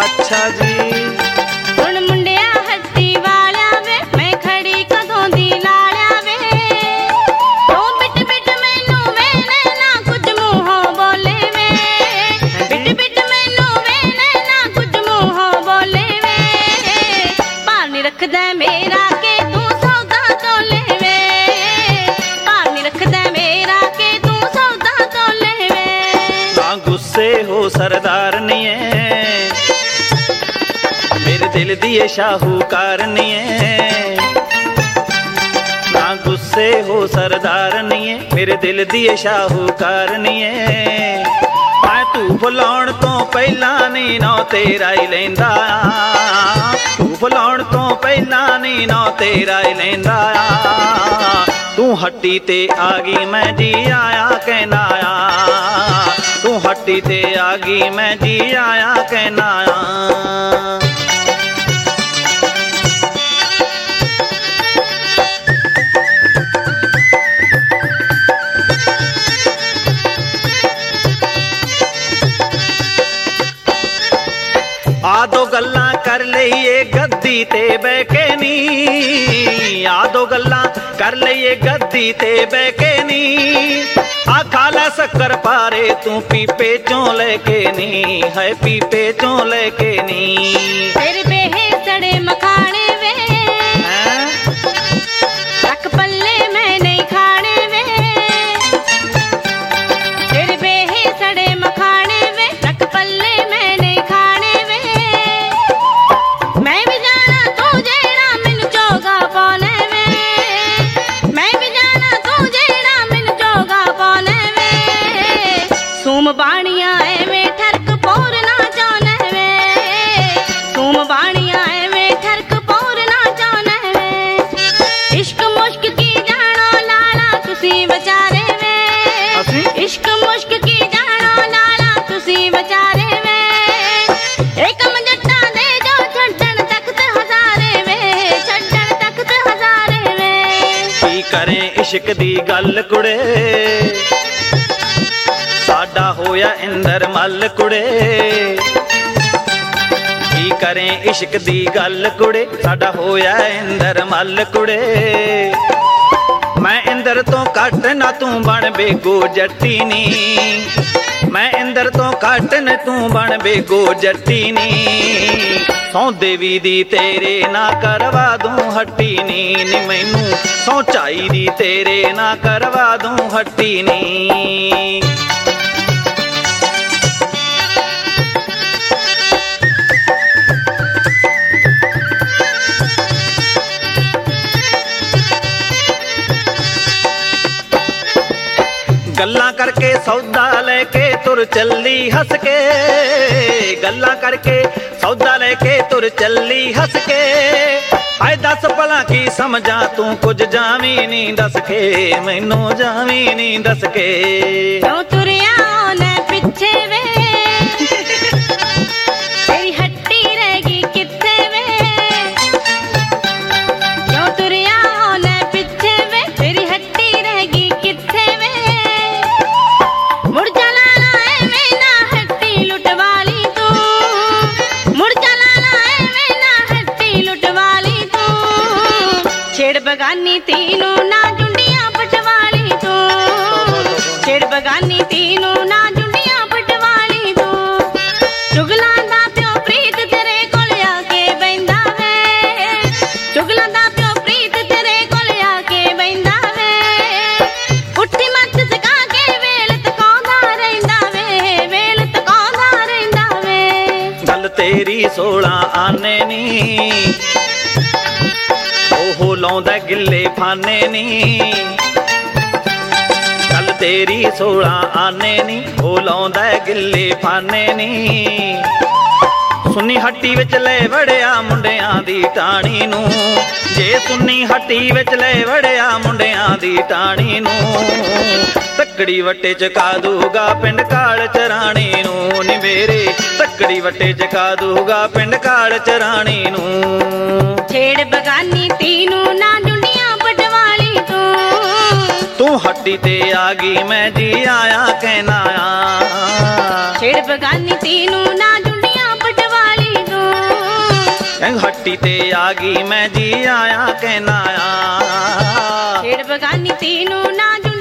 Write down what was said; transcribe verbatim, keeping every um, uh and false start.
अच्छा जी। हुण मुंडिया हट्टी वालिया वे मैं खड़ी कदों दी लालिया वे तू बिट बिट मैनू वेने ना कुछ मूहों बोले वे बिट बिट मैनू वेने ना कुछ मूहों बोले वे भार नी रखदा मेरा के तू सौदा तोले वे भार नी रखदा मेरा के तू सौदा तोले वे ना गुस्से हो सरदार नहीं है मेरे दिल दी शाहूकार नहीं है। ना गुस्से हो सरदार नहीं है मेरे दिल दी शाहूकार नहीं है। मैं तू बुलाउण तो पहला नहीं नौ तेरा ही लेंदा तू बुलाउण तो पहला नहीं नौ तेरा ही लेंदा तू हट्टी ते आ गई मैं जी आया कहना तू हट्टी ते आ गई मैं जी आया कहना। आदो गल्लां कर लईए गद्दी ते बैके नी आदो गल्लां कर लईए गद्दी ते बैके नी आ खाला शक्कर पारे तू पीपे चों लेके नी है पीपे चों लेके नी तेरे बेहे सड़े मखाने वे रख पल्ले मैं नहीं खाने वे तेरे बेहे सड़े मखाने वे रख पल्ले मैं नहीं खाने वे मैं भी जाना तू जेड़ा मैनू चोगा पाने वे मैं भी जाना तू जेड़ा मैनू चोगा पाने वे सूम बाणियां एवें ठरक पोर ना जाने वे सूम बाणियां एवें ठरक पोर ना जाने वे इश्क मुश्क की जानो लाला तुसी बेचारे वे इश्क मुश्क की जानो लाला तुसी बेचारे वे एक मजट्टा दे जो छड्डण तख्त हजारे वे छड्डण तख्त हजारे वे की करें इश्क दी गल कुड़े साडा होया इंदर मल कुड़े की करें इश्क दी गल कुड़े साडा होया इंदर मल कुड़े मैं इंदर तो घट ना तू बन बेगो जट्टी नी मैं इंदर तो घट न तू बन बेगो जट्टी नी सौ देवी दी तेरे ना करवा दूं हट्टी नी नी मैनू सौ चाई दी तेरे ना करवा दूं हट्टी नी। गल्लां करके सौदा लेके तुर चली हस के गल्लां करके सौदा लेके तुर चली हस के आए दस भला की समझा तू कुछ जावी नहीं दस के मैनू जावी नहीं दस के क्यों तुरिया ने पिछे वे तेरी हट्टी रहेगी किथे वे क्यों तुरिया ने पिछे वे तेरी हट्टी रहेगी किथे वे मुड़ चला लाए मैं ना हट्टी लुटवाली तू मुड़ चला लाए मैं ना हट्टी लुटवाली तू छेड़ बगानी तीनों ना जुंडियां पटवाली तू छेड़ बगानी तीनों ना जुंडियां पटवाली तू चुगला दा प्यो प्रीत तेरे कोल आके बैंदा वे चुगला दा प्यो प्रीत तेरे कोल आके बैंदा वे उठी मत सका के वेल तकांदा रहिंदा वे वेल तकांदा रहिंदा वे गल तेरी सोलह आने नी ओहो लौंदा गिल्ले फाने नी गल तेरी सोलह आने नी ओ लौंदा गिल्ले फाने नी सुन्नी हट्टी विच ले वड़िया मुंडियां दी टाणी नू जे सुन्नी हट्टी विच ले वड़िया मुंडियां दी टाणी नू तकड़ी वट्टे चका दूगा पिंड काल चराणी नू नी मेरे तकड़ी वट्टे चका दूगा पिंड काल चराणी नू छेड़ बगानी तीनों ना जुंडियां पटवाली तू तू हट्टी ते आ गई मैं जी आया कहना छेड़ बगानी तीनों ना जुंडियां पटवाली हट्टी ते आ गई मैं जी आया कहना आ छेड़ बगानी तीनों ना